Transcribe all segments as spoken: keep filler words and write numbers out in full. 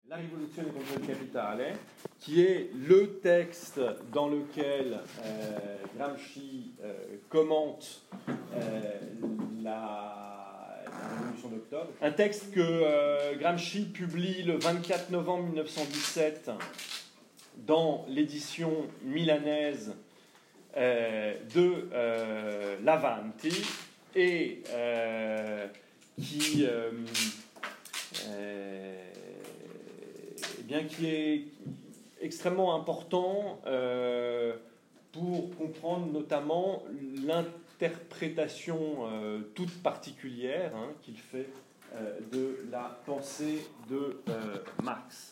La Rivoluzione contro il capitale, qui est le texte dans lequel euh, Gramsci euh, commente euh, la, la Révolution d'octobre. Un texte que euh, Gramsci publie le vingt-quatre novembre mille neuf cent dix-sept dans l'édition milanaise euh, de euh, l'Avanti et euh, qui... Euh, euh, bien qui est extrêmement important euh, pour comprendre notamment l'interprétation euh, toute particulière hein, qu'il fait euh, de la pensée de euh, Marx.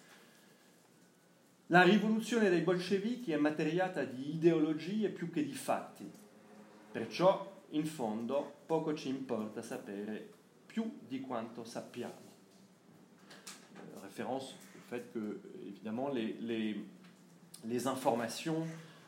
La rivoluzione dei bolscevichi è materiata di ideologie più che di fatti, perciò in fondo poco ci importa sapere più di quanto sappiamo. Euh, référence au fait que, évidemment, les, les, les informations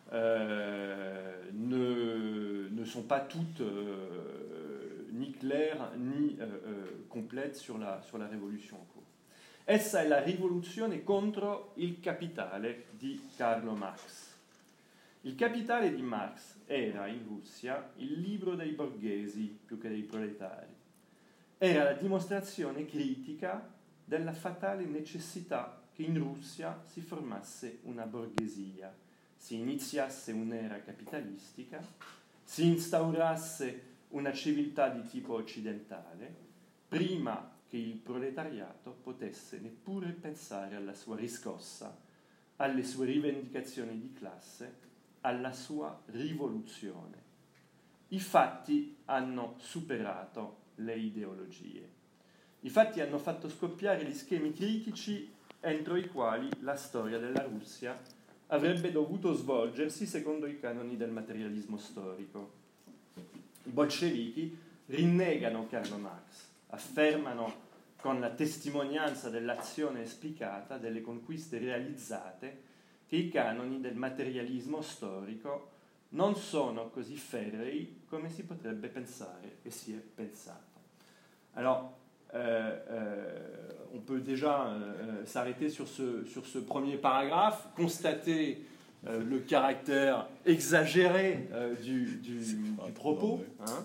euh, ne, ne sont pas toutes euh, ni claires ni euh, euh, complètes sur la, sur la rivolution en cours. Essa è la rivoluzione contro il capitale di Carlo Marx. Il capitale di Marx era in Russia il libro dei borghesi più che dei proletari. Era la dimostrazione critica della fatale necessità che in Russia si formasse una borghesia, si iniziasse un'era capitalistica, si instaurasse una civiltà di tipo occidentale, prima che il proletariato potesse neppure pensare alla sua riscossa, alle sue rivendicazioni di classe, alla sua rivoluzione. I fatti hanno superato le ideologie. I fatti hanno fatto scoppiare gli schemi critici entro i quali la storia della Russia avrebbe dovuto svolgersi secondo i canoni del materialismo storico. I bolscevichi rinnegano Carlo Marx, affermano con la testimonianza dell'azione esplicata delle conquiste realizzate che i canoni del materialismo storico non sono così ferrei come si potrebbe pensare e si è pensato. Alors, Euh, euh, on peut déjà euh, s'arrêter sur ce, sur ce premier paragraphe, constater euh, le caractère exagéré euh, du, du, du propos. Hein.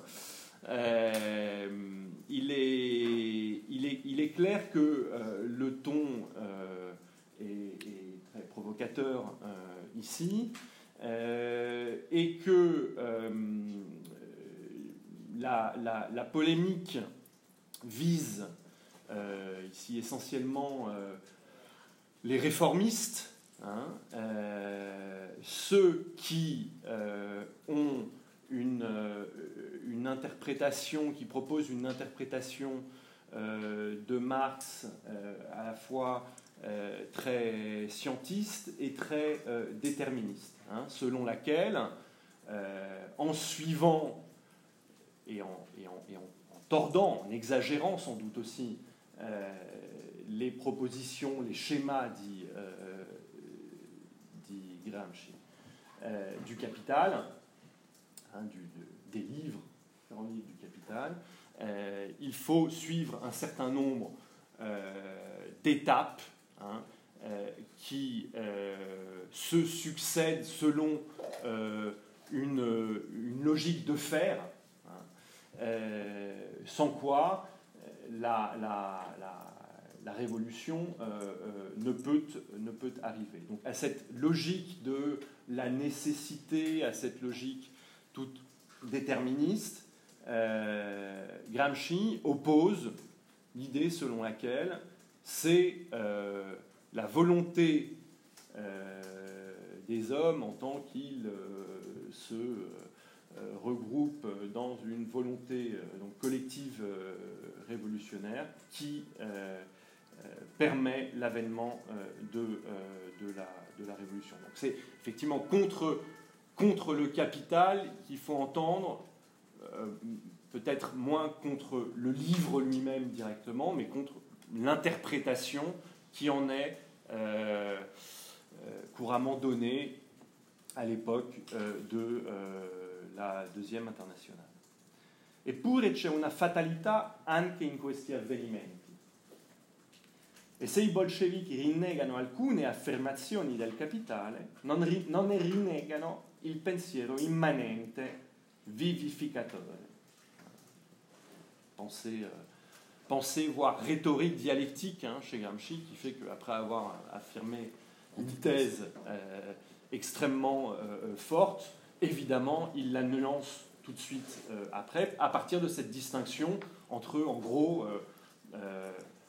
Euh, il, est, il, est, il est clair que euh, le ton euh, est, est très provocateur euh, ici euh, et que euh, la, la, la polémique vise euh, ici essentiellement euh, les réformistes, hein, euh, ceux qui euh, ont une, euh, une interprétation, qui proposent une interprétation euh, de Marx euh, à la fois euh, très scientiste et très euh, déterministe, hein, selon laquelle, euh, en suivant et en, et en, et en tordant, en exagérant sans doute aussi euh, les propositions, les schémas, dit, euh, dit Gramsci, euh, du Capital, hein, du, de, des livres, différents livres du Capital, euh, il faut suivre un certain nombre euh, d'étapes hein, euh, qui euh, se succèdent selon euh, une, une logique de fer. Euh, sans quoi la, la, la, la révolution euh, euh, ne, peut, ne peut arriver. Donc à cette logique de la nécessité, à cette logique toute déterministe, euh, Gramsci oppose l'idée selon laquelle c'est euh, la volonté euh, des hommes en tant qu'ils euh, se... Euh, regroupe dans une volonté euh, donc collective euh, révolutionnaire qui euh, euh, permet l'avènement euh, de, euh, de, la, de la révolution. Donc c'est effectivement contre, contre le capital qu'il faut entendre, euh, peut-être moins contre le livre lui-même directement, mais contre l'interprétation qui en est euh, euh, couramment donnée à l'époque euh, de euh, la deuxième internazionale. Eppure c'è una fatalità anche in questi avvenimenti. E se i bolscevichi rinnegano alcune affermazioni del capitale, non, ri, non ne rinnegano il pensiero immanente, vivificatore. Pensée, euh, pensée, voire rhétorique dialectique hein, chez Gramsci, qui fait qu'après avoir affirmé une thèse euh, extrêmement euh, forte, évidemment, il la nuance tout de suite euh, après, à partir de cette distinction entre, en gros, euh, euh,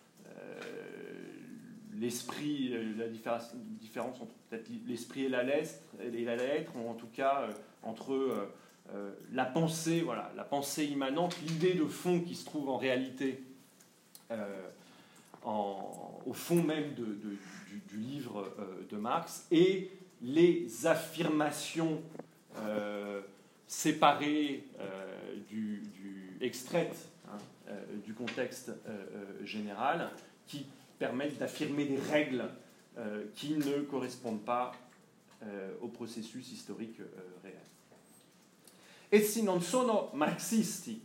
l'esprit, la différence, différence entre peut-être l'esprit et la lettre, et la lettre, ou en tout cas euh, entre euh, euh, la pensée, voilà, la pensée immanente, l'idée de fond qui se trouve en réalité euh, en, au fond même de, de, du, du livre euh, de Marx, et les affirmations euh, séparées, euh, du, du, extraites hein, euh, du contexte euh, général, qui permettent d'affirmer des règles euh, qui ne correspondent pas euh, au processus historique euh, réel. Essi non sono marxisti,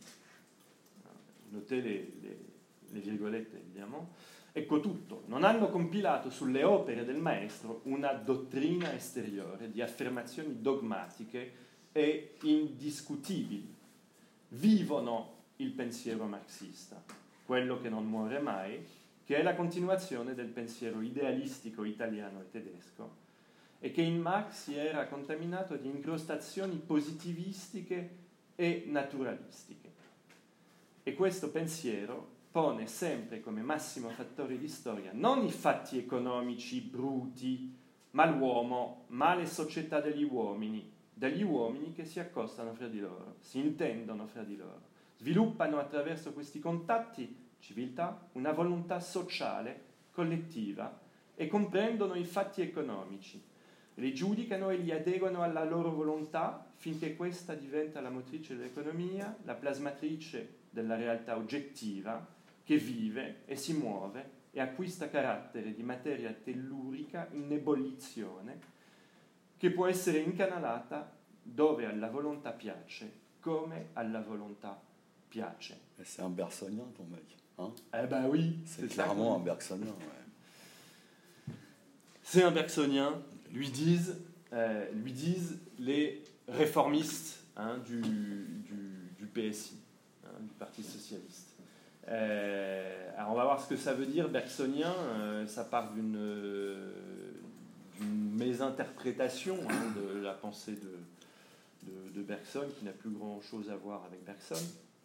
notez les, les, les virgolette évidemment, ecco tutto, non hanno compilato sulle opere del maestro una dottrina esteriore di affermazioni dogmatiche e indiscutibili, vivono il pensiero marxista, quello che non muore mai, che è la continuazione del pensiero idealistico italiano e tedesco, e che in Marx si era contaminato di incrostazioni positivistiche e naturalistiche. E questo pensiero pone sempre come massimo fattore di storia non i fatti economici bruti, ma l'uomo, ma le società degli uomini, degli uomini che si accostano fra di loro, si intendono fra di loro, sviluppano attraverso questi contatti civiltà, una volontà sociale, collettiva, e comprendono i fatti economici, li giudicano e li adeguano alla loro volontà finché questa diventa la motrice dell'economia, la plasmatrice della realtà oggettiva che vive e si muove e acquista carattere di materia tellurica in ebollizione che può essere incanalata dove alla volontà piace, come alla volontà piace. C'est un Bergsonien, ton mec. Hein eh ben oui, c'est, c'est clairement un Bergsonien. Ouais. C'est un Bergsonien, lui disent, euh, lui disent les réformistes hein, du, du, du P S I, hein, du Parti socialiste. Euh, alors on va voir ce que ça veut dire, bergsonien. Euh, ça part d'une, euh, d'une mésinterprétation hein, de la pensée de, de, de Bergson, qui n'a plus grand-chose à voir avec Bergson.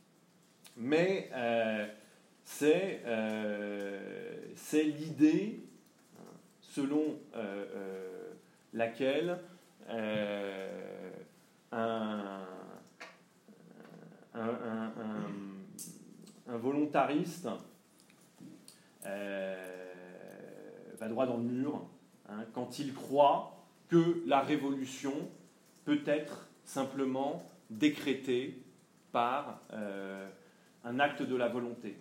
Mais euh, c'est, euh, c'est l'idée hein, selon euh, euh, laquelle euh, un, un, un, un, un volontariste euh, va droit dans le mur hein, quand il croit que la révolution peut être simplement décrétée par euh, un acte de la volonté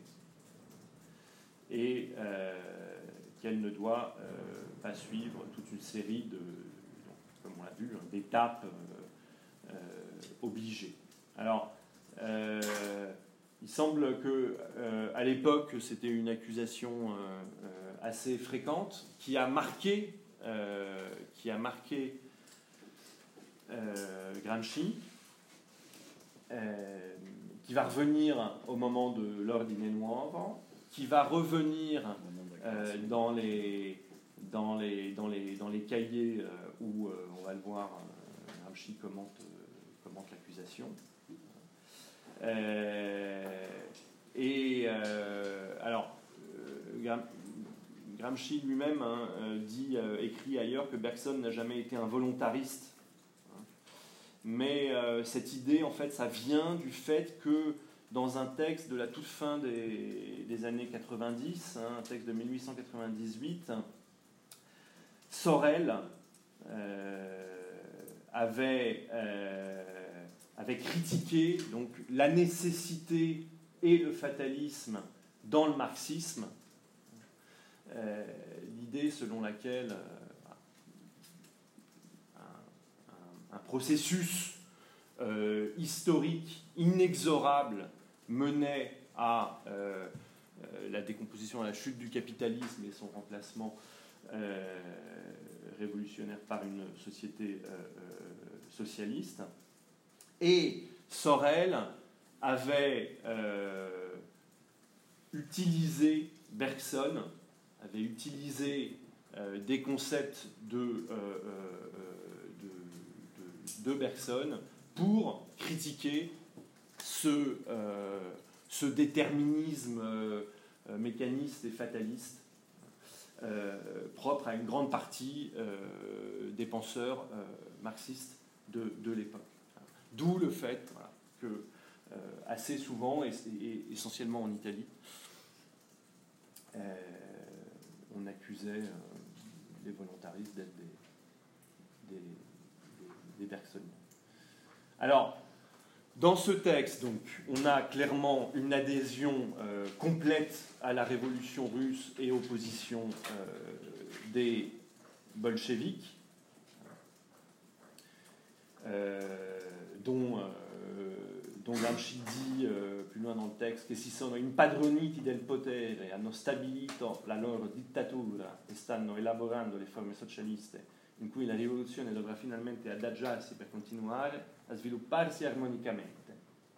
et euh, qu'elle ne doit euh, pas suivre toute une série de, donc, comme on l'a vu, hein, d'étapes euh, euh, obligées. Alors, euh, il semble que euh, à l'époque, c'était une accusation euh, euh, assez fréquente qui a marqué, euh, qui a marqué euh, Gramsci. Euh, qui va revenir au moment de l'Ordine Nuova, qui va revenir euh, dans, les, dans, les, dans, les, dans les cahiers euh, où, euh, on va le voir, euh, Gramsci commente, euh, commente l'accusation. Euh, et euh, alors, euh, Gramsci lui-même hein, dit, euh, écrit ailleurs que Bergson n'a jamais été un volontariste. Mais euh, cette idée, en fait, ça vient du fait que dans un texte de la toute fin des, des années quatre-vingt-dix, hein, un texte de mille huit cent quatre-vingt-dix-huit, Sorel euh, avait, euh, avait critiqué donc, la nécessité et le fatalisme dans le marxisme, euh, l'idée selon laquelle euh, un processus euh, historique inexorable menait à euh, euh, la décomposition, la chute du capitalisme et son remplacement euh, révolutionnaire par une société euh, euh, socialiste. Et Sorel avait euh, utilisé Bergson, avait utilisé euh, des concepts de, euh, euh, de, de, de Bergson pour critiquer ce, euh, ce déterminisme euh, mécaniste et fataliste euh, propre à une grande partie euh, des penseurs euh, marxistes de, de l'époque. D'où le fait voilà, que euh, assez souvent, et, et essentiellement en Italie, euh, on accusait euh, les volontaristes d'être des, des, des, des Bergsoniens. Alors, dans ce texte, donc, on a clairement une adhésion euh, complète à la révolution russe et opposition euh, des bolcheviks, euh, dont, euh, dont Gramsci dit euh, plus loin dans le texte che si sono impadroniti del potere, hanno stabilito la loro dittatura e stanno elaborando le forme socialiste in cui la rivoluzione dovrà finalmente adagiarsi per continuare a svilupparsi armonicamente.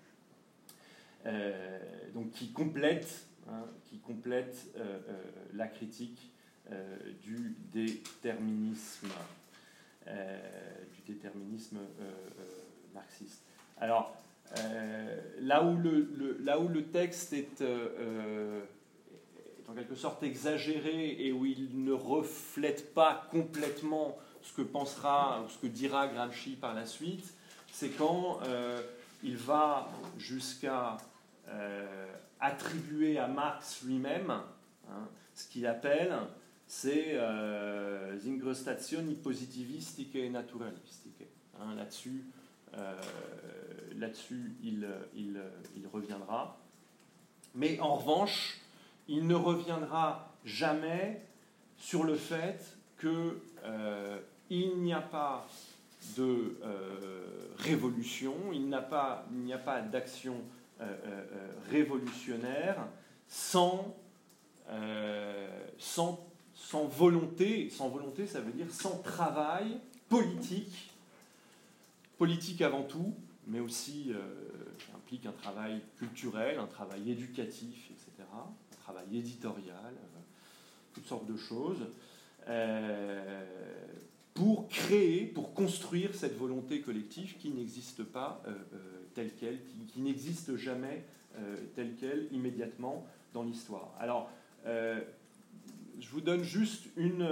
Euh, donc qui complète, hein, qui complète euh, euh, la critique euh, du déterminisme, euh, du déterminisme euh, euh, marxiste. Alors euh, là où le, le là où le texte est, euh, est en quelque sorte exagéré et où il ne reflète pas complètement ce que pensera ou ce que dira Gramsci par la suite, c'est quand euh, il va jusqu'à euh, attribuer à Marx lui-même hein, ce qu'il appelle c'est euh, incrostazioni positivistiche e naturalistiche. Hein, là-dessus, euh, là-dessus il, il, il reviendra. Mais en revanche, il ne reviendra jamais sur le fait que euh, il n'y a pas de euh, révolution, il n'y a pas, il n'y a pas d'action euh, euh, révolutionnaire sans, euh, sans, sans volonté. Sans volonté, ça veut dire sans travail politique, politique avant tout, mais aussi euh, qui implique un travail culturel, un travail éducatif, et cetera, un travail éditorial, euh, toutes sortes de choses. Euh, pour créer, pour construire cette volonté collective qui n'existe pas euh, euh, telle qu'elle, qui, qui n'existe jamais euh, telle qu'elle immédiatement dans l'histoire. Alors, euh, je vous donne juste une,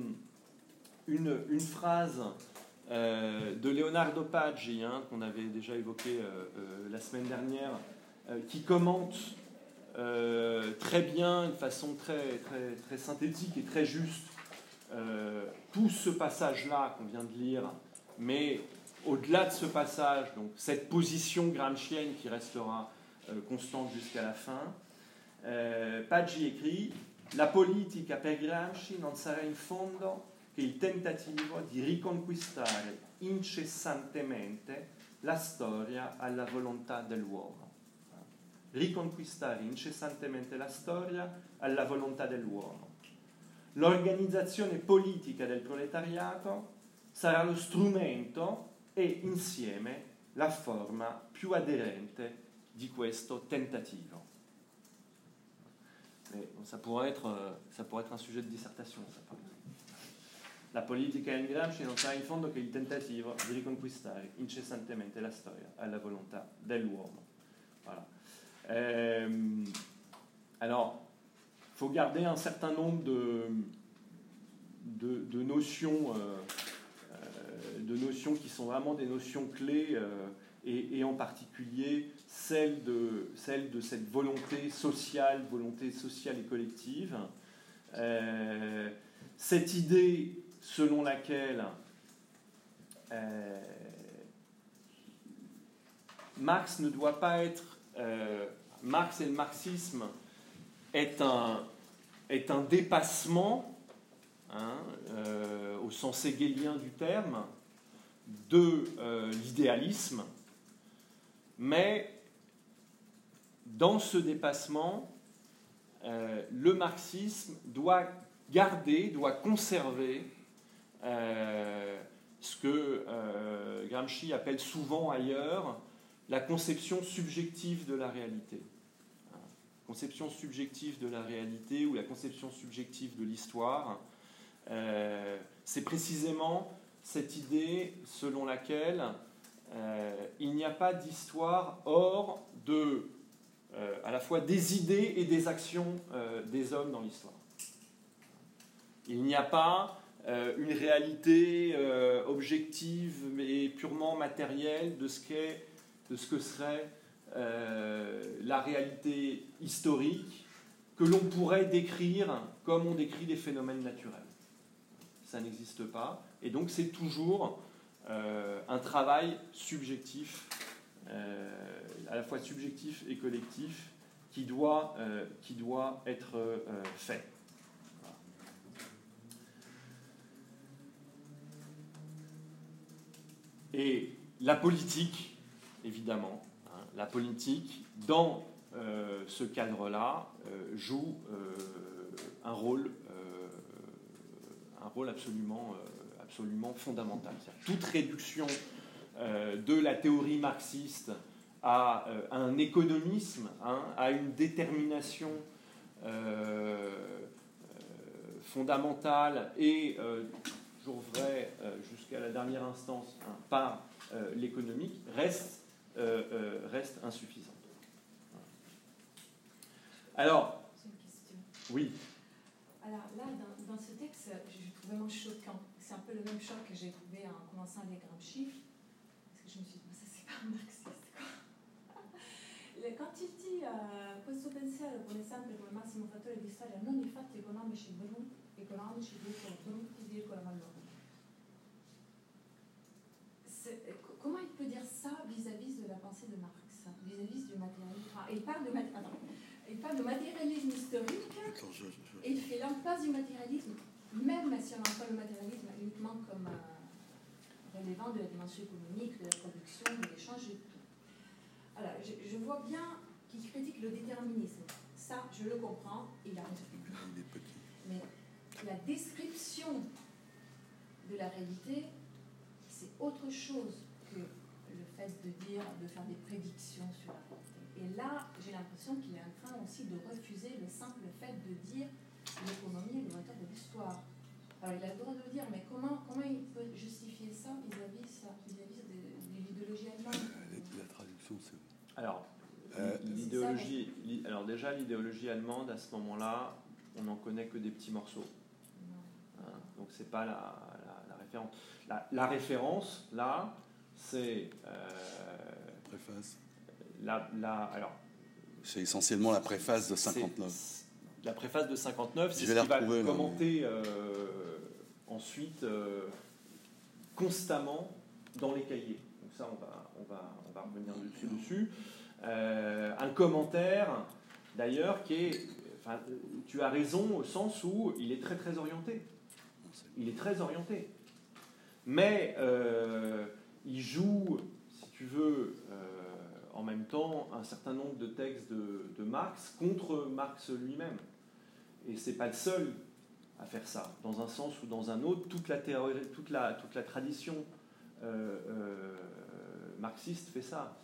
une, une phrase euh, de Leonardo Paggi, hein, qu'on avait déjà évoqué euh, euh, la semaine dernière, euh, qui commente euh, très bien, de façon très, très, très synthétique et très juste, Euh, tout ce passage-là qu'on vient de lire, mais au-delà de ce passage, donc cette position gramscienne qui restera euh, constante jusqu'à la fin, euh, Paggi écrit « La politica per Gramsci non sarà in fondo che il tentativo di riconquistare incessantemente la storia alla volontà dell'uomo». Riconquistare incessantemente la storia alla volontà dell'uomo. L'organizzazione politica del proletariato sarà lo strumento e insieme la forma più aderente di questo tentativo. Mais bon, ça, pourrait être, ça pourrait être un sujet de dissertation, ça, par exemple. La politica in Gramsci non sarà in fondo che il tentativo di riconquistare incessantemente la storia alla volontà dell'uomo. Voilà. Euh, alors, il faut garder un certain nombre de, de, de, notions, euh, euh, de notions qui sont vraiment des notions clés, euh, et, et en particulier celle de, celle de cette volonté sociale, volonté sociale et collective. Euh, cette idée selon laquelle euh, Marx ne doit pas être... Euh, Marx et le marxisme est un, est un dépassement, hein, euh, au sens hegelien du terme, de euh, l'idéalisme, mais dans ce dépassement, euh, le marxisme doit garder, doit conserver euh, ce que euh, Gramsci appelle souvent ailleurs la conception subjective de la réalité. Conception subjective de la réalité ou la conception subjective de l'histoire, euh, c'est précisément cette idée selon laquelle euh, il n'y a pas d'histoire hors de, euh, à la fois des idées et des actions euh, des hommes dans l'histoire. Il n'y a pas euh, une réalité euh, objective et purement matérielle de ce qu'est, de ce que serait euh, la réalité historique que l'on pourrait décrire comme on décrit des phénomènes naturels. Ça n'existe pas, et donc c'est toujours euh, un travail subjectif, euh, à la fois subjectif et collectif, qui doit, euh, qui doit être euh, fait. Et la politique, évidemment, hein, la politique, dans euh, ce cadre-là, euh, joue euh, un rôle, euh, un rôle absolument, euh, absolument fondamental. C'est-à-dire, toute réduction euh, de la théorie marxiste à euh, un économisme, hein, à une détermination euh, euh, fondamentale et euh, toujours vrai euh, jusqu'à la dernière instance, hein, par euh, l'économique, reste, euh, euh, reste insuffisante. Alors, c'est une question. Oui. Alors là, dans, dans ce texte, je trouve vraiment choquant. C'est un peu le même choc que j'ai trouvé en commençant avec Gramsci, parce que je me suis dit, ça c'est pas marxiste, quoi. Quand il dit uh, questo pensiero pone sempre come massimo fattore di storia non i fatti economici brutti, economici brutti, virgola valore. Comment il peut dire ça vis-à-vis de la pensée de Marx, vis-à-vis du matérialisme? Ah, il, parle de mat- attends, il parle de matérialisme historique, Attends, je, je... et il fait l'impasse du matérialisme, même si on emploie le matérialisme uniquement comme euh, relevant de la dimension économique, de la production, de l'échange et tout. Alors, je, je vois bien qu'il critique le déterminisme. Ça, je le comprends, il a raison. Mais la description de la réalité, c'est autre chose que le fait de dire, de faire des prédictions sur la réalité. Et là, j'ai l'impression qu'il est en train aussi de refuser le simple fait de dire l'économie est le moteur de l'histoire. Alors, il a le droit de le dire, mais comment, comment il peut justifier ça vis-à-vis, ça, vis-à-vis de, de l'idéologie allemande? La traduction, c'est bon. Alors, euh, l'idéologie, ça, alors déjà, l'idéologie allemande, à ce moment-là, on n'en connaît que des petits morceaux. Hein, donc, c'est pas la, la, la référence. La, la référence, là, c'est... Euh, préface. La, la, alors, c'est essentiellement la préface de cinquante-neuf. La préface de cinquante-neuf, c'est ce qui va retrouver, commenter euh, ensuite euh, constamment dans les cahiers. Donc ça, on va, on va, on va revenir dessus. dessus. Euh, un commentaire, d'ailleurs, qui est... Enfin, tu as raison au sens où il est très, très orienté. Il est très orienté. Mais euh, il joue, si tu veux, euh, en même temps, un certain nombre de textes de, de Marx contre Marx lui-même. Et c'est pas le seul à faire ça. Dans un sens ou dans un autre, toute la, théorie, toute la, toute la tradition euh, euh, marxiste fait ça.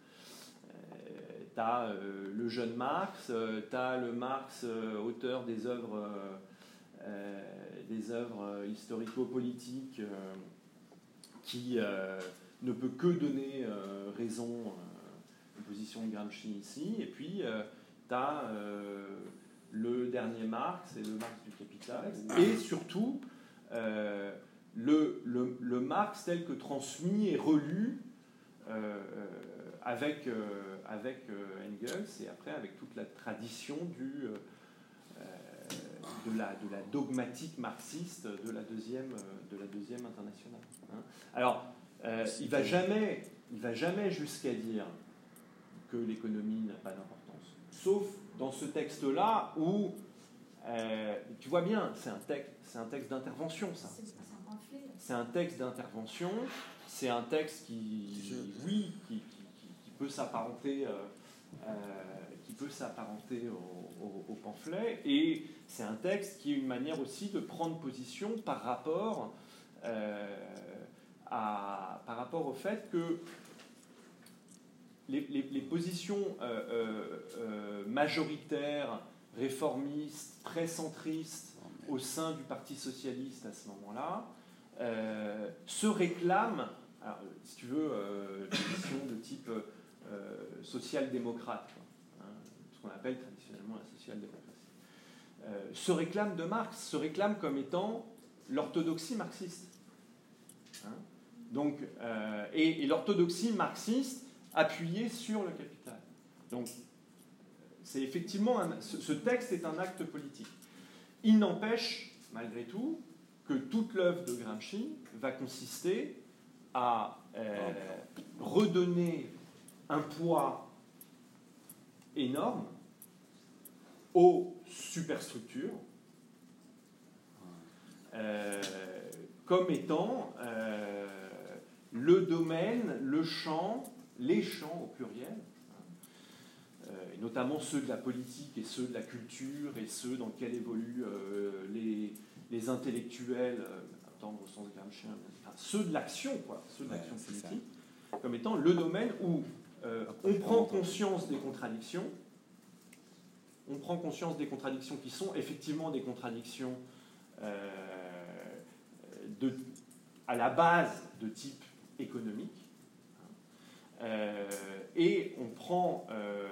Tu as euh, le jeune Marx, euh, tu as le Marx, euh, auteur des œuvres, euh, euh, des œuvres historico-politiques, euh, qui euh, ne peut que donner euh, raison euh, aux positions de Gramsci ici. Et puis, euh, tu as euh, le dernier Marx et le Marx du Capital. Et surtout, euh, le, le, le Marx tel que transmis et relu euh, avec, euh, avec euh, Engels et après avec toute la tradition du, euh, de, la, de la dogmatique marxiste de la deuxième, de la deuxième internationale. Hein. Alors, euh, il ne va jamais, il va jamais jusqu'à dire que l'économie n'a pas d'importance. Sauf dans ce texte-là où, euh, tu vois bien, c'est un texte, c'est un texte d'intervention, ça. C'est un texte d'intervention, c'est un texte qui, oui, qui, qui, qui peut s'apparenter, euh, euh, qui qui peut s'apparenter au, au, au pamphlet, et c'est un texte qui est une manière aussi de prendre position par rapport, euh, à, par rapport au fait que les, les, les positions euh, euh, euh, majoritaires, réformistes, très centristes au sein du Parti socialiste à ce moment-là, euh, se réclament, alors, si tu veux, euh, des positions de type euh, social-démocrate, hein, ce qu'on appelle traditionnellement la social-démocratie, euh, se réclament de Marx, se réclament comme étant l'orthodoxie marxiste. Hein. Donc, euh, et, et l'orthodoxie marxiste appuyée sur le capital. Donc, c'est effectivement un, ce, ce texte est un acte politique. Il n'empêche, malgré tout, que toute l'œuvre de Gramsci va consister à euh, redonner un poids énorme aux superstructures euh, comme étant euh, le domaine, le champ, les champs au pluriel, euh, et notamment ceux de la politique et ceux de la culture et ceux dans lesquels évoluent euh, les, les intellectuels, euh, attendre au sens gramscien, enfin, ceux de l'action, quoi, ceux de l'action ouais, politique, ça. Comme étant le domaine où euh, on prend conscience des contradictions, on prend conscience des contradictions qui sont effectivement des contradictions euh, de, à la base de type économique, euh, et on prend euh,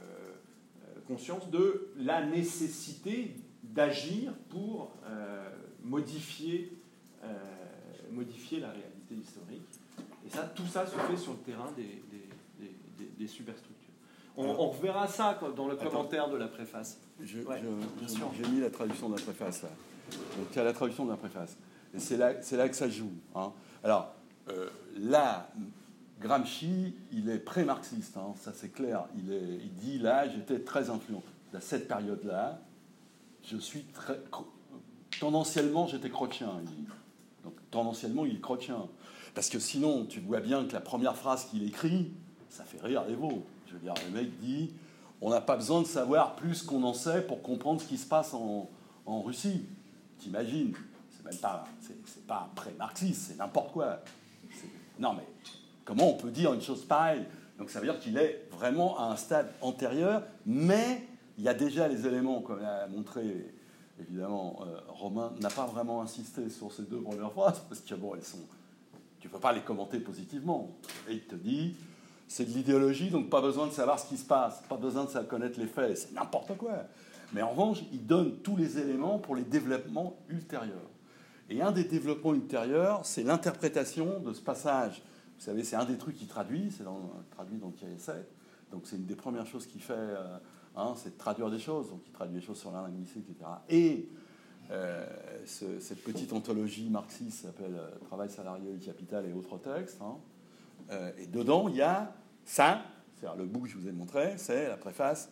conscience de la nécessité d'agir pour euh, modifier, euh, modifier la réalité historique. Et ça, tout ça se fait sur le terrain des, des, des, des, des superstructures. On, on reverra ça dans le commentaire Attends. de la préface. Je, ouais, je, je, j'ai mis la traduction de la préface là. Donc il y a la traduction de la préface. Et c'est là, c'est là que ça joue. Hein. Alors, euh, là, Gramsci, il est pré-marxiste, hein, ça c'est clair. Il, est, il dit là, j'étais très influent. À cette période-là, je suis très. Tendanciellement, j'étais crotchien. Il dit. Donc, tendanciellement, il est crotchien. Parce que sinon, tu vois bien que la première phrase qu'il écrit, ça fait rire les veaux. Je veux dire, le mec dit on n'a pas besoin de savoir plus qu'on en sait pour comprendre ce qui se passe en, en Russie. T'imagines? C'est même pas, c'est, c'est pas pré-marxiste, c'est n'importe quoi. C'est, non, mais comment on peut dire une chose pareille? Donc ça veut dire qu'il est vraiment à un stade antérieur, mais il y a déjà les éléments, comme a montré évidemment euh, Romain, n'a pas vraiment insisté sur ces deux premières phrases, parce que bon, elles sont, tu ne peux pas les commenter positivement. Et il te dit, c'est de l'idéologie, donc pas besoin de savoir ce qui se passe, pas besoin de connaître les faits, c'est n'importe quoi. Mais en revanche, il donne tous les éléments pour les développements ultérieurs. Et un des développements ultérieurs, c'est l'interprétation de ce passage. Vous savez, c'est un des trucs qu'il traduit, c'est dans, traduit dans le cahier sept. Donc c'est une des premières choses qu'il fait, euh, hein, c'est de traduire des choses. Donc il traduit des choses sur la linguistique, et cetera. Et euh, ce, cette petite anthologie marxiste s'appelle euh, « Travail salarié et capital et autres textes hein. ». Euh, et dedans, il y a ça, c'est-à-dire le bout que je vous ai montré, c'est la préface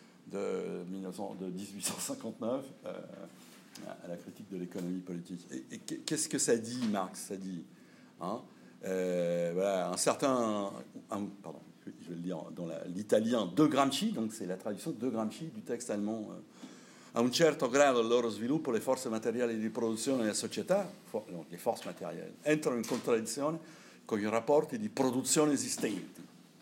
de, de dix-huit cent cinquante-neuf euh, à la critique de l'économie politique. Et, et qu'est-ce que ça dit, Marx? Ça dit, hein, euh, voilà, un certain, un, pardon, je vais le dire dans la, l'italien de Gramsci, donc c'est la traduction de Gramsci du texte allemand. Euh, a un certo grado il loro sviluppo, le forze materiali di produzione della società, donc les forces matérielles, entrano in contraddizione con i rapporti di produzione esistenti.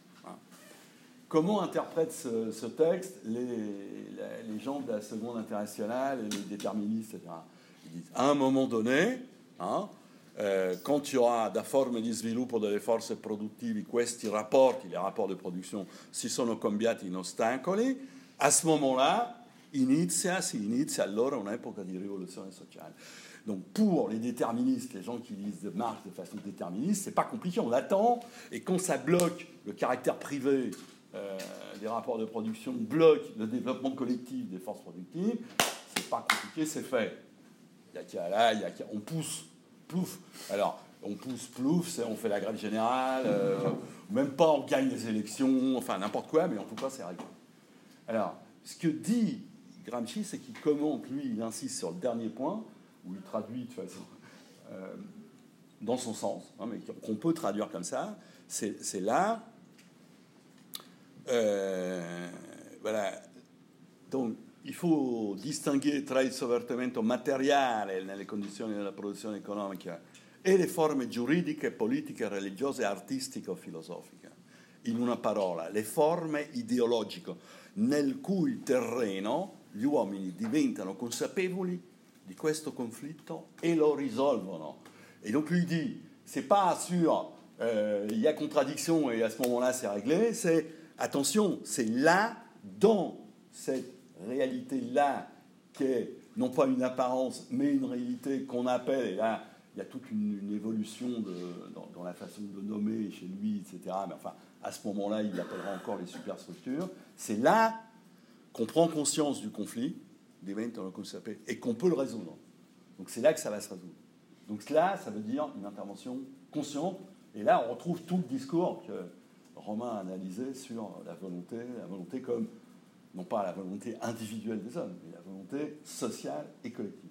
Comment interprètent ce, ce texte les, les gens de la Seconde Internationale et les déterministes, et cetera. Ils disent, à un moment donné, hein, eh, quand il y aura da forme di sviluppo delle forze produttive, questi rapporti, les rapports de production, si sono cambiati in ostacoli, à ce moment-là, inizia, si inizia allora un'epoca di rivoluzione sociale. Donc pour les déterministes, les gens qui lisent de Marx de façon déterministe, c'est pas compliqué, on attend, et quand ça bloque le caractère privé euh, des rapports de production, bloque le développement collectif des forces productives, c'est pas compliqué, c'est fait. Il y a qu'à là, il y a qu'à, on pousse, plouf. Alors, on pousse, plouf, c'est, on fait la grève générale, euh, même pas on gagne les élections, enfin n'importe quoi, mais en tout cas c'est réglé. Alors, ce que dit Gramsci, c'est qu'il commente, lui, il insiste sur le dernier point, où il traduit de façon euh, dans son sens, hein, mais qu'on peut traduire comme ça, c'est, c'est là, euh, voilà. Donc, il faut distinguere tra il sovvertimento materiale nelle condizioni della produzione economica e le forme giuridiche, politiche, religiose, artistiche o filosofiche. In una parola, le forme ideologiche nel cui terreno gli uomini diventano consapevoli di questo conflitto et lo risolvono. Et donc lui dit, c'est pas sur euh, il y a contradiction et à ce moment-là c'est réglé, c'est attention, c'est là, dans cette réalité-là, qui est non pas une apparence, mais une réalité qu'on appelle, et là il y a toute une, une évolution de, dans, dans la façon de nommer chez lui, et cetera. Mais enfin, à ce moment-là, il appellera encore les superstructures. C'est là qu'on prend conscience du conflit, et qu'on peut le résoudre. Donc c'est là que ça va se résoudre. Donc là, ça veut dire une intervention consciente. Et là, on retrouve tout le discours que Romain a analysé sur la volonté, la volonté comme, non pas la volonté individuelle des hommes, mais la volonté sociale et collective.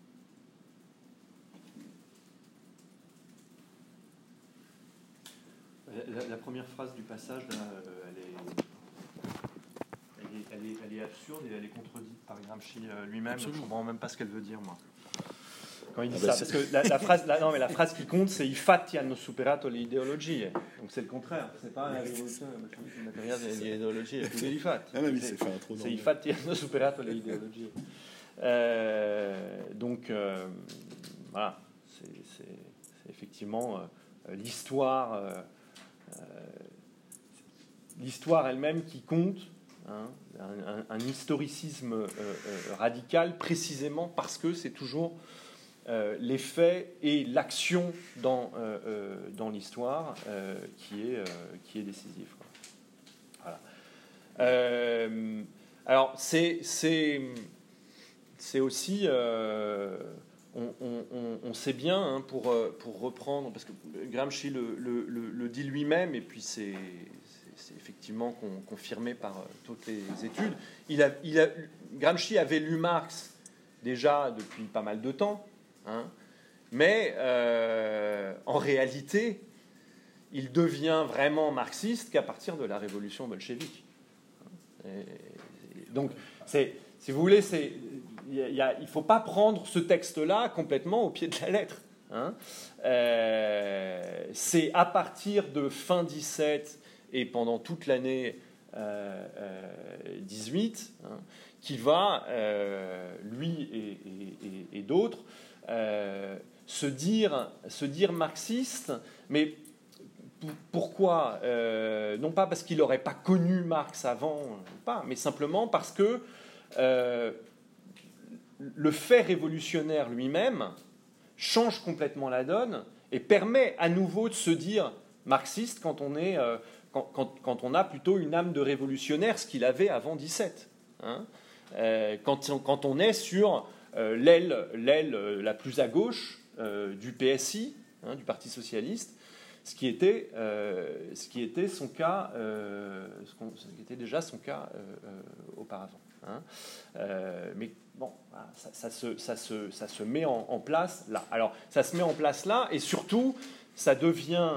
La, la première phrase du passage, là, elle est... Elle est, elle, est, elle est absurde et elle est contredite par Gramsci lui-même. Je ne comprends même pas ce qu'elle veut dire, moi. Quand il dit ah bah ça, parce que la, la phrase, la, non, mais la phrase qui compte, c'est « I fatti hanno superato le ideologie ». Donc c'est le contraire. C'est pas la révolution matérielle delle ideologie, c'est i fatti. C'est « I fatti hanno superato le ideologie ». Euh, donc euh, voilà, c'est, c'est, c'est effectivement euh, l'histoire, euh, euh, l'histoire elle-même qui compte. Hein, un, un, un historicisme euh, euh, radical, précisément parce que c'est toujours euh, les faits et l'action dans, euh, euh, dans l'histoire euh, qui, est, euh, qui est décisif. Quoi. Voilà. Euh, alors, c'est, c'est, c'est aussi... Euh, on, on, on sait bien, hein, pour, pour reprendre, parce que Gramsci le, le, le, le dit lui-même, et puis c'est... c'est effectivement confirmé par toutes les études. Il a, il a, Gramsci avait lu Marx déjà depuis pas mal de temps, hein, mais euh, en réalité, il devient vraiment marxiste qu'à partir de la révolution bolchevique. Et, donc, c'est, si vous voulez, c'est, il ne faut pas prendre ce texte-là complètement au pied de la lettre. Hein. Euh, c'est à partir de fin dix-sept et pendant toute l'année euh, euh, dix-huit, hein, qui va, euh, lui et, et, et, et d'autres, euh, se, dire, se dire marxiste, mais p- pourquoi euh, non pas parce qu'il n'aurait pas connu Marx avant, pas, mais simplement parce que euh, le fait révolutionnaire lui-même change complètement la donne et permet à nouveau de se dire marxiste quand on est... Euh, Quand, quand, quand on a plutôt une âme de révolutionnaire, ce qu'il avait avant dix-sept. Hein, euh, quand, on, quand on est sur euh, l'aile, l'aile la plus à gauche euh, du P S I, hein, du Parti socialiste, ce qui était, euh, ce qui était son cas, euh, ce, ce qui était déjà son cas euh, euh, auparavant. Hein. Euh, mais bon, ça, ça, se, ça, se, ça se met en, en place là. Alors, ça se met en place là, et surtout, ça devient...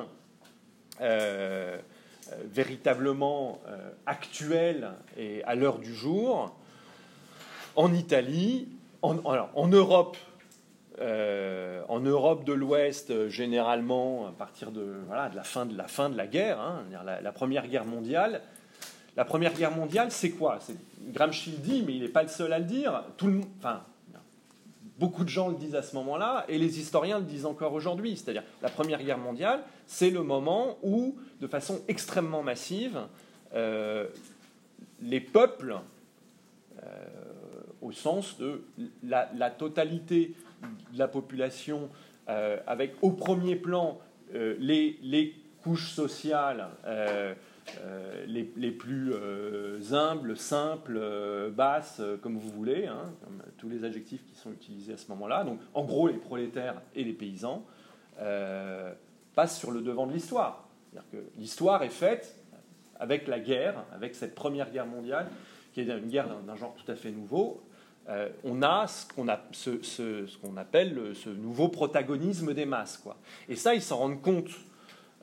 Euh, Euh, véritablement euh, actuel et à l'heure du jour, en Italie, en, alors, en Europe, euh, en Europe de l'Ouest, généralement à partir de, voilà, de, la, fin de la fin de la guerre, hein, la, la Première Guerre mondiale. La Première Guerre mondiale, c'est quoi? C'est, Gramsci le dit, mais il n'est pas le seul à le dire. Tout le, enfin, beaucoup de gens le disent à ce moment-là, et les historiens le disent encore aujourd'hui. C'est-à-dire, la Première Guerre mondiale, c'est le moment où, de façon extrêmement massive, euh, les peuples, euh, au sens de la, la totalité de la population, euh, avec au premier plan euh, les, les couches sociales euh, euh, les, les plus euh, humbles, simples, euh, basses, euh, comme vous voulez, hein, comme tous les adjectifs qui sont utilisés à ce moment-là. Donc, en gros, les prolétaires et les paysans euh, passent sur le devant de l'histoire. C'est-à-dire que l'histoire est faite avec la guerre, avec cette Première Guerre mondiale, qui est une guerre d'un, d'un genre tout à fait nouveau. Euh, on a ce qu'on, a, ce, ce, ce qu'on appelle le, ce nouveau protagonisme des masses, quoi. Et ça, ils s'en rendent compte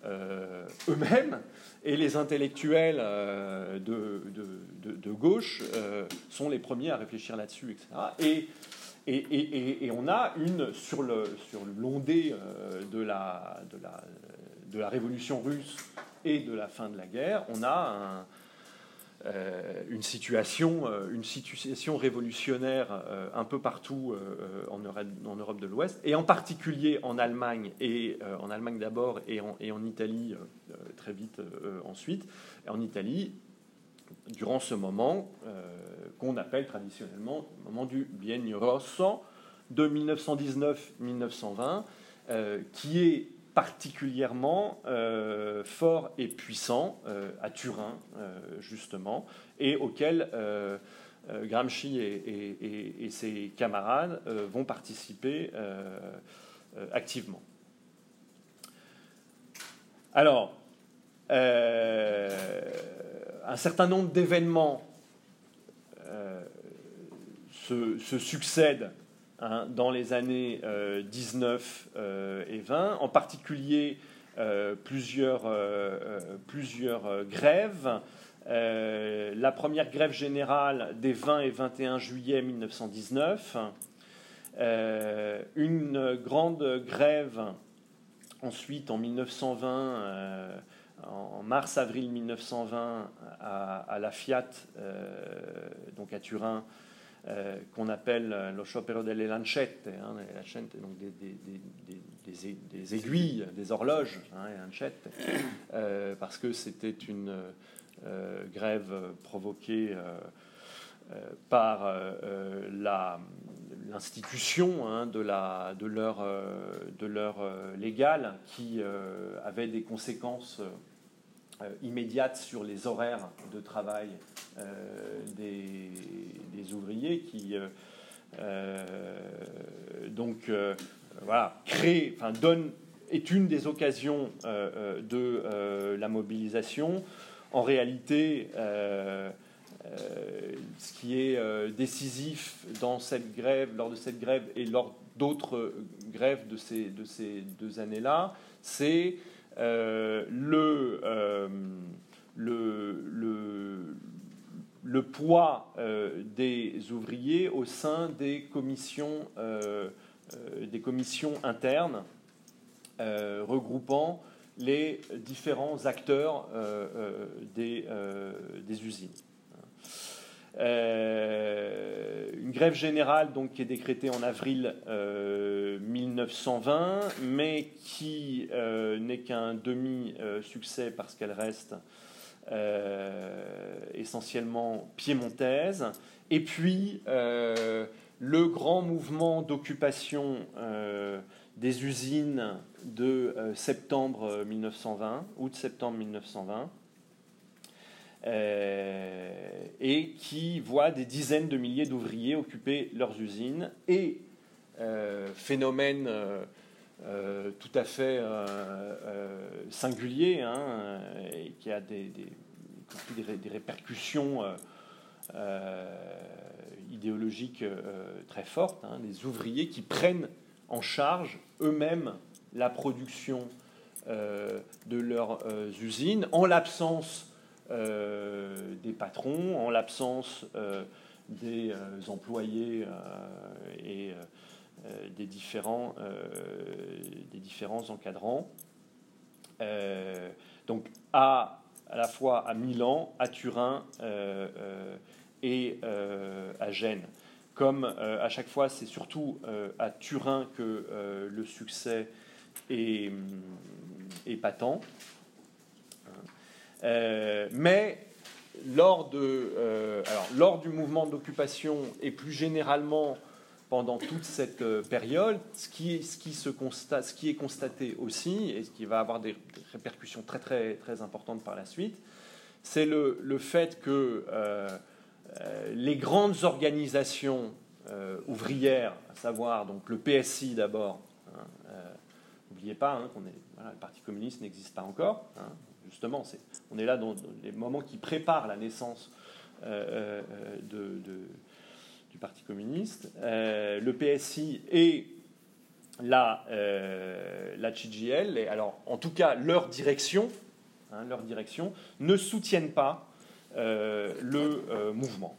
euh, eux-mêmes, et les intellectuels euh, de, de, de, de gauche euh, sont les premiers à réfléchir là-dessus, et cetera. Et, et, et, et on a une, sur, le, sur l'ondée euh, de, la, de, la, de la révolution russe et de la fin de la guerre, on a un, euh, une, situation, euh, une situation révolutionnaire euh, un peu partout euh, en, Europe, en Europe de l'Ouest, et en particulier en Allemagne, et euh, en Allemagne d'abord, et en, et en Italie euh, très vite euh, ensuite. Et en Italie, durant ce moment euh, qu'on appelle traditionnellement le moment du Biennio Rosso de mille neuf cent dix-neuf à mille neuf cent vingt, euh, qui est particulièrement euh, fort et puissant euh, à Turin, euh, justement, et auquel euh, euh, Gramsci et, et, et, et ses camarades euh, vont participer euh, euh, activement. Alors, euh, un certain nombre d'événements euh, se, se succèdent hein, dans les années euh, dix-neuf euh, et vingt, en particulier euh, plusieurs, euh, plusieurs euh, grèves. Euh, la première grève générale des vingt et vingt et un juillet mille neuf cent dix-neuf, euh, une grande grève ensuite en mille neuf cent vingt, euh, en mars-avril mille neuf cent vingt, à, à la Fiat, euh, donc à Turin, euh, qu'on appelle lo sciopero delle lancette, hein, les lancettes, donc des, des, des, des, des aiguilles, des horloges, hein, les lancettes, euh, parce que c'était une euh, grève provoquée euh, euh, par euh, la, l'institution hein, de, la, de l'heure euh, de l'heure euh, légale qui euh, avait des conséquences euh, immédiates sur les horaires de travail euh, des, des ouvriers qui euh, euh, donc euh, voilà crée, enfin donne est une des occasions euh, de euh, la mobilisation. En réalité, euh, euh, ce qui est euh, décisif dans cette grève, lors de cette grève et lors d'autres grèves de ces, de ces deux années-là, c'est euh, le, euh, le, le, le poids euh, des ouvriers au sein des commissions, euh, euh, des commissions internes euh, regroupant les différents acteurs euh, euh, des, euh, des usines. Euh, une grève générale donc, qui est décrétée en avril euh, mille neuf cent vingt, mais qui euh, n'est qu'un demi-succès parce qu'elle reste euh, essentiellement piémontaise. Et puis, euh, le grand mouvement d'occupation euh, des usines de euh, septembre mille neuf cent vingt, août-septembre mille neuf cent vingt, euh, et qui voit des dizaines de milliers d'ouvriers occuper leurs usines, et euh, phénomène euh, euh, tout à fait euh, euh, singulier, hein, et qui a des, des, des, des répercussions euh, euh, idéologiques euh, très fortes, hein, les ouvriers qui prennent en charge eux-mêmes la production euh, de leurs euh, usines, en l'absence euh, des patrons, en l'absence euh, des euh, employés euh, et euh, des, différents, euh, des différents encadrants. Euh, donc à, à la fois à Milan, à Turin euh, euh, et euh, à Gênes. Comme euh, à chaque fois, c'est surtout euh, à Turin que euh, le succès est, est patent. Euh, mais lors, de, euh, alors, lors du mouvement d'occupation et plus généralement pendant toute cette euh, période, ce qui, ce, qui se constate, ce qui est constaté aussi, et ce qui va avoir des, des répercussions très, très, très importantes par la suite, c'est le, le fait que euh, Euh, les grandes organisations euh, ouvrières, à savoir donc le P S I d'abord, hein, euh, n'oubliez pas hein, qu'on est, voilà, le Parti communiste n'existe pas encore, hein, justement, c'est, on est là dans, dans les moments qui préparent la naissance euh, euh, de, de, du Parti communiste. Euh, le P S I et la, euh, la C G L, et alors en tout cas leur direction, hein, leur direction ne soutiennent pas euh, le euh, mouvement.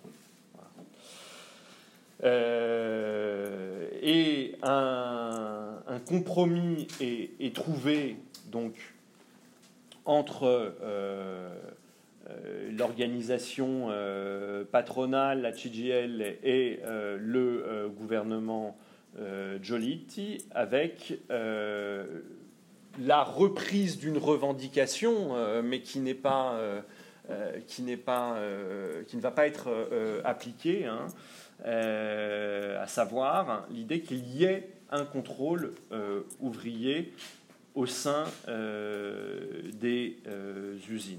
Euh, et un, un compromis est, est trouvé donc entre euh, euh, l'organisation euh, patronale, la C G L, et euh, le euh, gouvernement euh, Giolitti, avec euh, la reprise d'une revendication, euh, mais qui n'est pas, euh, euh, qui n'est pas, euh, qui ne va pas être euh, appliquée. Hein. Euh, à savoir l'idée qu'il y ait un contrôle euh, ouvrier au sein euh, des euh, usines.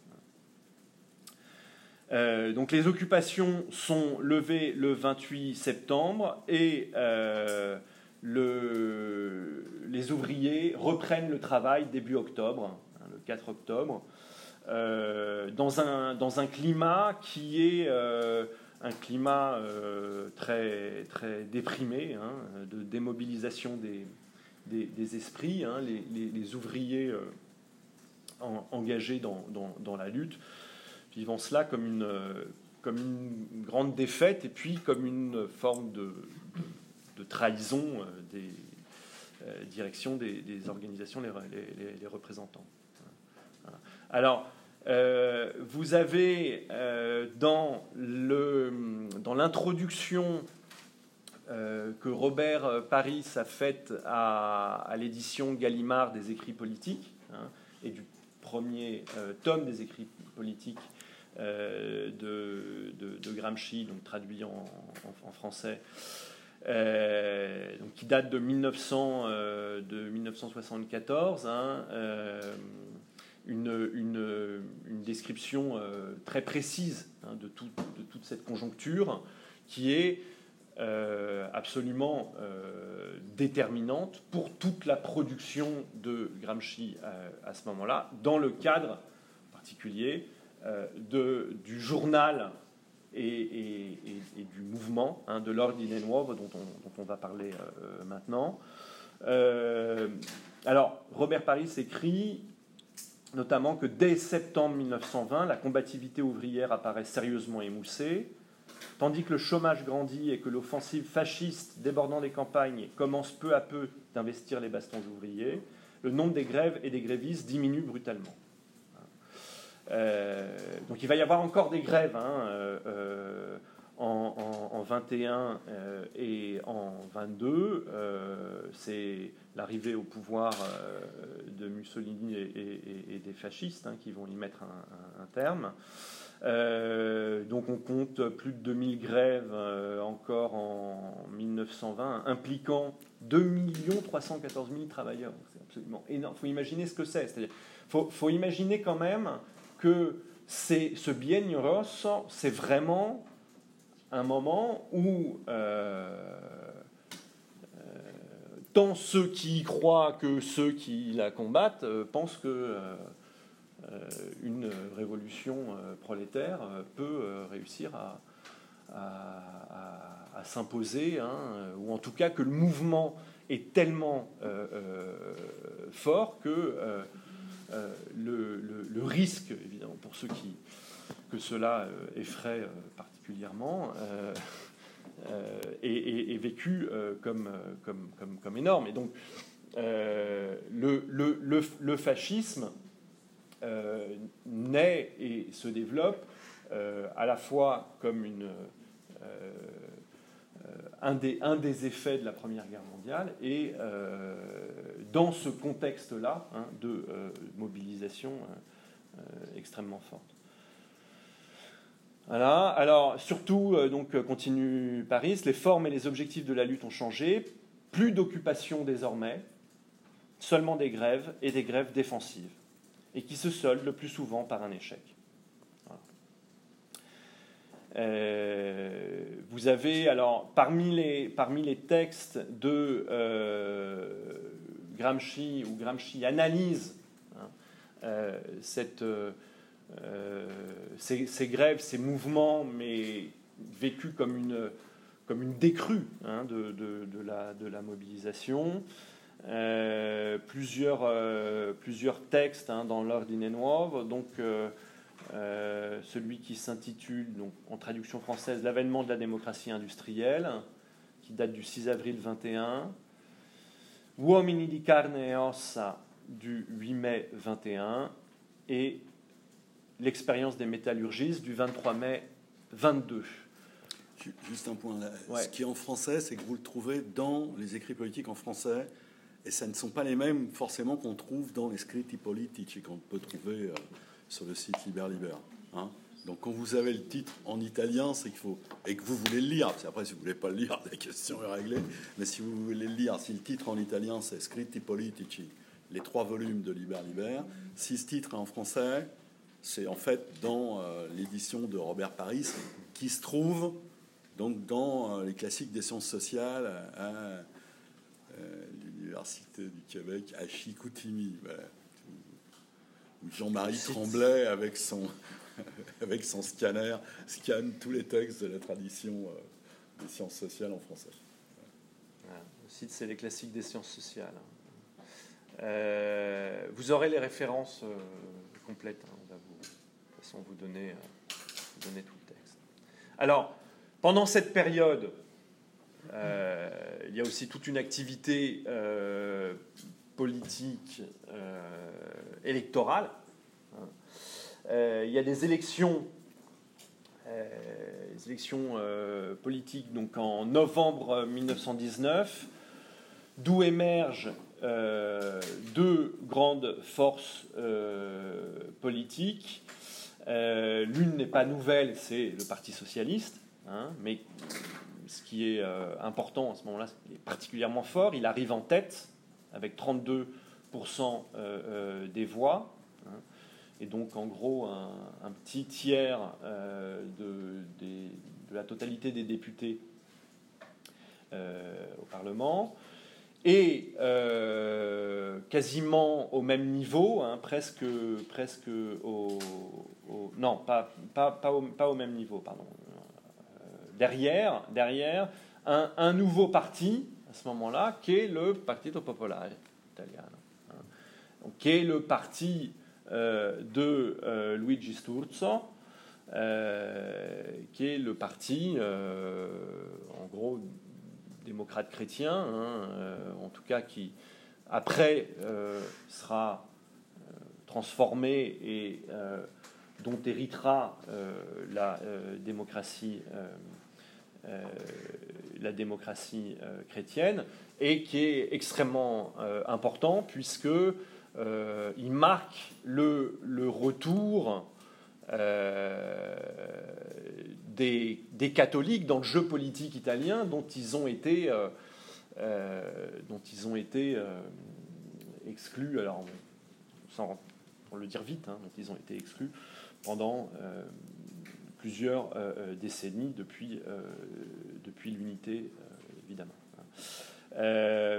Euh, donc les occupations sont levées le vingt-huit septembre et euh, le, les ouvriers reprennent le travail début octobre, hein, le quatre octobre, euh, dans, un, dans un climat qui est... Euh, un climat euh, très, très déprimé, hein, de démobilisation des, des, des esprits, hein, les, les, les ouvriers euh, en, engagés dans, dans, dans la lutte, vivant cela comme une, comme une grande défaite et puis comme une forme de, de, de trahison des euh, directions des, des organisations, les, les, les représentants. Voilà. Alors, Euh, vous avez euh, dans, le, dans l'introduction euh, que Robert Paris a faite à, à l'édition Gallimard des écrits politiques, hein, et du premier euh, tome des écrits politiques euh, de, de, de Gramsci, donc traduit en, en, en français, euh, donc qui date de, mille neuf cents, euh, de mille neuf cent soixante-quatorze, hein, euh, Une, une, une description euh, très précise, hein, de, tout, de toute cette conjoncture qui est euh, absolument euh, déterminante pour toute la production de Gramsci euh, à ce moment-là, dans le cadre particulier euh, de, du journal et, et, et, et du mouvement, hein, de l'Ordine Nuovo dont on, dont on va parler euh, maintenant. Euh, alors, Robert Paris écrit notamment que dès septembre mille neuf cent vingt, la combativité ouvrière apparaît sérieusement émoussée, tandis que le chômage grandit et que l'offensive fasciste débordant des campagnes commence peu à peu d'investir les bastons ouvriers, le nombre des grèves et des grévistes diminue brutalement. Euh, donc il va y avoir encore des grèves, hein, euh, en, en, en vingt et un euh, et en vingt-deux. Euh, c'est l'arrivée au pouvoir euh, de Mussolini et, et, et des fascistes, hein, qui vont y mettre un, un, un terme. Euh, donc on compte plus de deux mille grèves euh, encore en mille neuf cent vingt, impliquant deux millions trois cent quatorze mille travailleurs. C'est absolument énorme. Il faut imaginer ce que c'est. C'est-à-dire, faut, faut imaginer quand même que c'est, ce biennio rosso, c'est vraiment un moment où euh, euh, tant ceux qui y croient que ceux qui la combattent euh, pensent que euh, euh, une révolution euh, prolétaire euh, peut euh, réussir à, à, à, à s'imposer, hein, ou en tout cas que le mouvement est tellement euh, euh, fort que euh, euh, le, le, le risque, évidemment, pour ceux qui que cela euh, effraie euh, particulièrement, euh, euh, est, est, est vécu euh, comme, comme, comme, comme énorme. Et donc, euh, le, le, le, le fascisme euh, naît et se développe euh, à la fois comme une, euh, un, des, un des effets de la Première Guerre mondiale et euh, dans ce contexte-là, hein, de euh, mobilisation euh, euh, extrêmement forte. Voilà. Alors, surtout, euh, donc, continue Paris, les formes et les objectifs de la lutte ont changé. Plus d'occupation désormais, seulement des grèves et des grèves défensives, et qui se soldent le plus souvent par un échec. Voilà. Euh, vous avez, alors, parmi les, parmi les textes de euh, Gramsci, où Gramsci analyse, hein, euh, cette... Euh, Euh, ces, ces grèves, ces mouvements, mais vécus comme une, comme une décrue hein, de, de, de, la, de la mobilisation. Euh, plusieurs, euh, plusieurs textes hein, dans l'Ordine Nuovo, donc euh, euh, celui qui s'intitule, donc, en traduction française, L'avènement de la démocratie industrielle, qui date du six avril vingt et un, Uomini di carne e ossa du huit mai vingt et un, et L'expérience des métallurgistes du vingt-trois mai vingt-deux. Juste un point là. Ouais. Ce qui est en français, c'est que vous le trouvez dans les écrits politiques en français, et ça ne sont pas les mêmes forcément qu'on trouve dans les scritti politici qu'on peut trouver euh, sur le site Liber Liber. Hein. Donc quand vous avez le titre en italien, c'est qu'il faut et que vous voulez le lire. Parce après, si vous voulez pas le lire, la question est réglée. Mais si vous voulez le lire, si le titre en italien c'est Scritti Politici, les trois volumes de Liber Liber, si ce titre est en français, c'est en fait dans euh, l'édition de Robert Paris qui se trouve donc dans euh, les classiques des sciences sociales à, à euh, l'Université du Québec à Chicoutimi, voilà, où Jean-Marie Tremblay avec son avec son scanner scanne tous les textes de la tradition euh, des sciences sociales en français. Voilà. Le site, c'est les classiques des sciences sociales. Euh, vous aurez les références euh, complètes. Hein. On va vous, de toute façon, vous donner, euh, vous donner tout le texte. Alors, pendant cette période, euh, il y a aussi toute une activité euh, politique euh, électorale. Hein. Euh, il y a des élections, euh, des élections euh, politiques donc en novembre mille neuf cent dix-neuf, d'où émergent euh, deux grandes forces euh, politiques. Euh, l'une n'est pas nouvelle, c'est le Parti socialiste, hein, mais ce qui est euh, important à ce moment-là, c'est qu'il est particulièrement fort. Il arrive en tête avec trente-deux pour cent euh, euh, des voix. Hein. Et donc, en gros, un, un petit tiers euh, de, des, de la totalité des députés euh, au Parlement. Et euh, quasiment au même niveau, hein, presque, presque au, au... Non, pas, pas, pas, au, pas au même niveau, pardon. Euh, derrière, derrière un, un nouveau parti, à ce moment-là, qui est le Partito Popolare Italiano. Hein, donc, qui est le parti... Euh, de euh, Luigi Sturzo, euh, qui est le parti, euh, en gros, démocrate chrétien, hein, euh, en tout cas qui, après, euh, sera euh, transformé et euh, dont héritera euh, la euh, démocratie, euh, euh, la démocratie euh, chrétienne, et qui est extrêmement euh, important, puisque Euh, il marque le, le retour euh, des, des catholiques dans le jeu politique italien dont ils ont été, euh, euh, dont ils ont été euh, exclus, alors sans pour le dire vite, hein, dont ils ont été exclus pendant euh, plusieurs euh, décennies depuis, euh, depuis l'unité, euh, évidemment. Euh,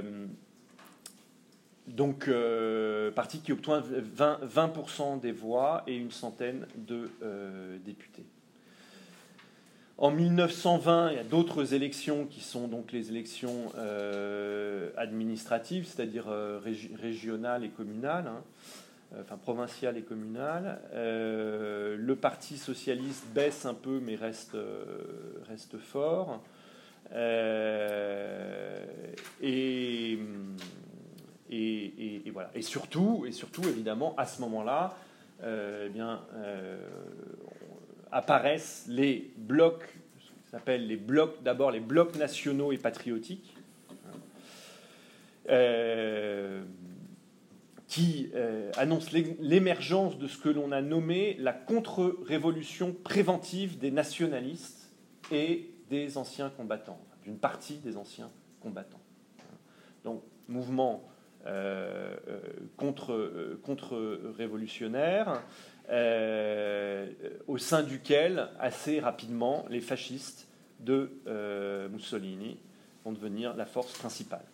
Donc, euh, parti qui obtient vingt, vingt pour cent des voix et une centaine de euh, députés. En mille neuf cent vingt, il y a d'autres élections qui sont donc les élections euh, administratives, c'est-à-dire euh, régi- régionales et communales, hein, enfin provinciales et communales. Euh, le Parti socialiste baisse un peu, mais reste, euh, reste fort. Euh, et Et, et, et voilà. Et surtout, et surtout, évidemment, à ce moment-là, euh, eh bien, euh, apparaissent les blocs, ce qui s'appelle les blocs, d'abord les blocs nationaux et patriotiques, euh, qui euh, annoncent l'émergence de ce que l'on a nommé la contre-révolution préventive des nationalistes et des anciens combattants, d'une partie des anciens combattants. Donc, mouvement Euh, euh, contre, euh, contre-révolutionnaire, euh, au sein duquel, assez rapidement, les fascistes de euh, Mussolini vont devenir la force principale.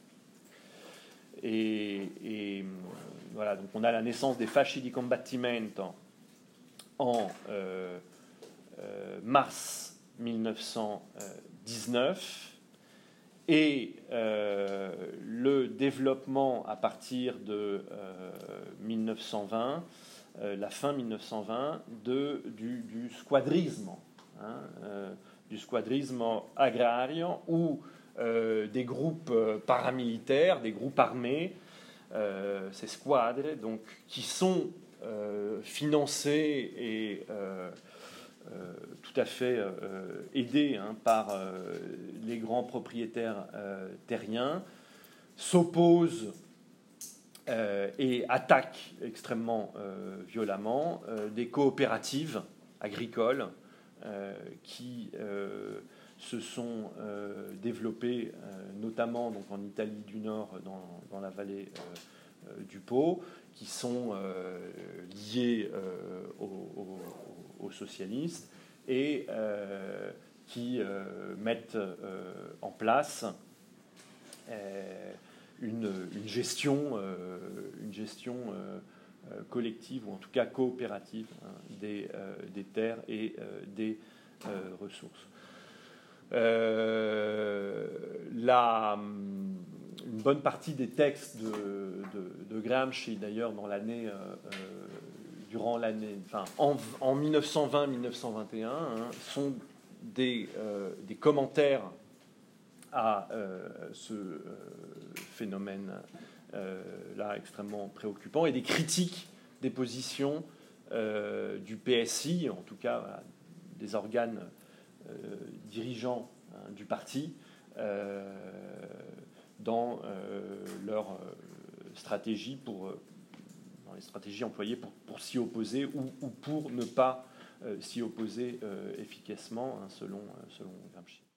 Et, et voilà, donc on a la naissance des Fasci di Combattimento en euh, euh, mars mille neuf cent dix-neuf et euh, le développement à partir de euh, mille neuf cent vingt, euh, la fin mille neuf cent vingt, de, du, du squadrisme, hein, euh, du squadrisme agrario, où euh, des groupes paramilitaires, des groupes armés, euh, ces squadres, donc, qui sont euh, financés et euh, euh, tout à fait euh, aidés hein, par euh, les grands propriétaires euh, terriens, s'opposent euh, et attaquent extrêmement euh, violemment euh, des coopératives agricoles euh, qui euh, se sont euh, développées euh, notamment donc, en Italie du Nord, dans, dans la vallée euh, euh, du Pô, qui sont euh, liées euh, aux, aux, aux socialistes et euh, qui euh, mettent euh, en place euh, une, une gestion, euh, une gestion euh, collective, ou en tout cas coopérative, hein, des, euh, des terres et euh, des euh, ressources. Euh, la, une bonne partie des textes de, de, de Gramsci, d'ailleurs, dans l'année, euh, euh, durant l'année, enfin, en, en mille neuf cent vingt mille neuf cent vingt et un, hein, sont des, euh, des commentaires à euh, ce euh, phénomène euh, là extrêmement préoccupant et des critiques des positions euh, du P S I, en tout cas voilà, des organes euh, dirigeants hein, du parti euh, dans euh, leur euh, stratégie pour euh, dans les stratégies employées pour, pour s'y opposer ou, ou pour ne pas euh, s'y opposer euh, efficacement hein, selon, selon Gramsci.